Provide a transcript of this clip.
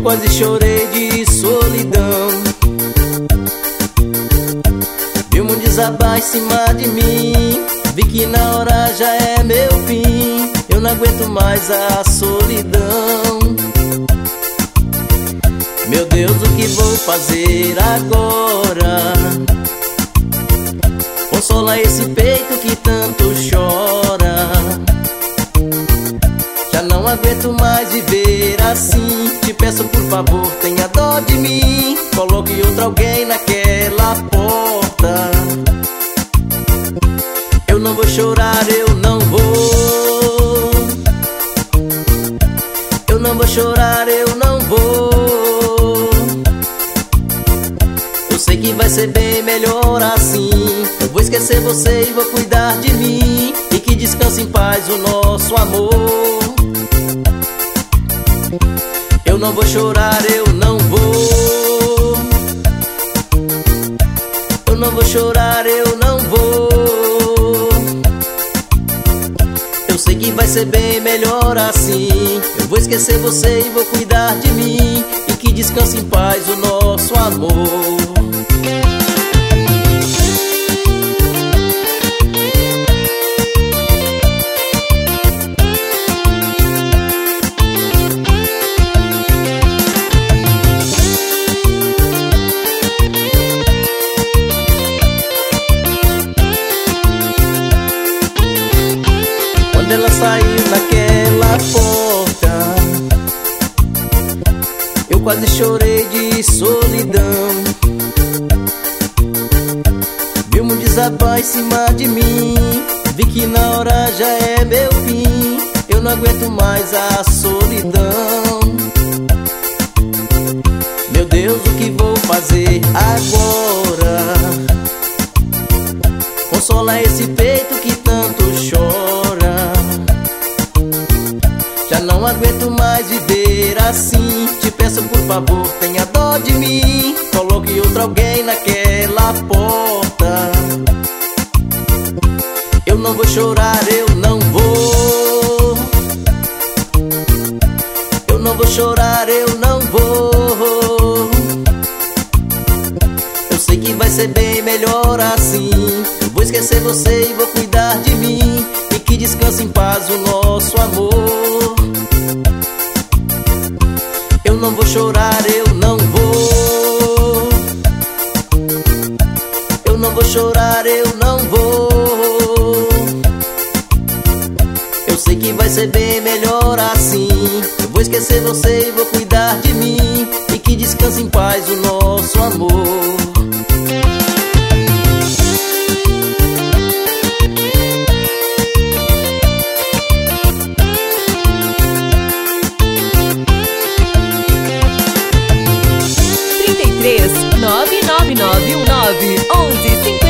quase chorei de solidão. Vi o mundo desabar em cima de mim. Vi que na hora já é meu fim. Eu não aguento mais a solidão. Meu Deus, o que vou fazer agora? Consola esse peito que tanto chora. Já não aguento mais viver assim. Te peço por favor, tenha dó de mim. Coloque outro alguém naquela porta. Eu não vou chorar, eu não vou. Eu não vou chorar, eu não vou. Eu sei que vai ser bem melhor assim. Eu vou esquecer você e vou cuidar de mim. E que descanse em paz o nosso amor. Eu não vou chorar, eu não vou. Eu não vou chorar, eu não vou. Eu sei que vai ser bem melhor assim. Eu vou esquecer você e vou cuidar de mim. E que descanse em paz o nosso amor. Quando ela saiu daquela porta, eu quase chorei de solidão. Vi o mundo desabar em cima de mim. Vi que na hora já é meu fim. Eu não aguento mais a solidão. Meu Deus, o que vou fazer agora? Consola esse peito que tanto chora. Já não aguento mais viver assim. Te peço por favor, tenha dó de mim. Coloque outro alguém naquela porta. Eu não vou chorar, eu não vou. Eu não vou chorar, eu não vou. Eu sei que vai ser bem melhor assim. Eu vou esquecer você e vou cuidar de mim. E que descanse em paz o nosso amor. Eu não vou chorar, eu não vou. Eu não vou chorar, eu não vou. Eu sei que vai ser bem melhor assim. Eu vou esquecer você e vou cuidar de mim. E que descanse em paz o nosso amor. Três 99919 1150.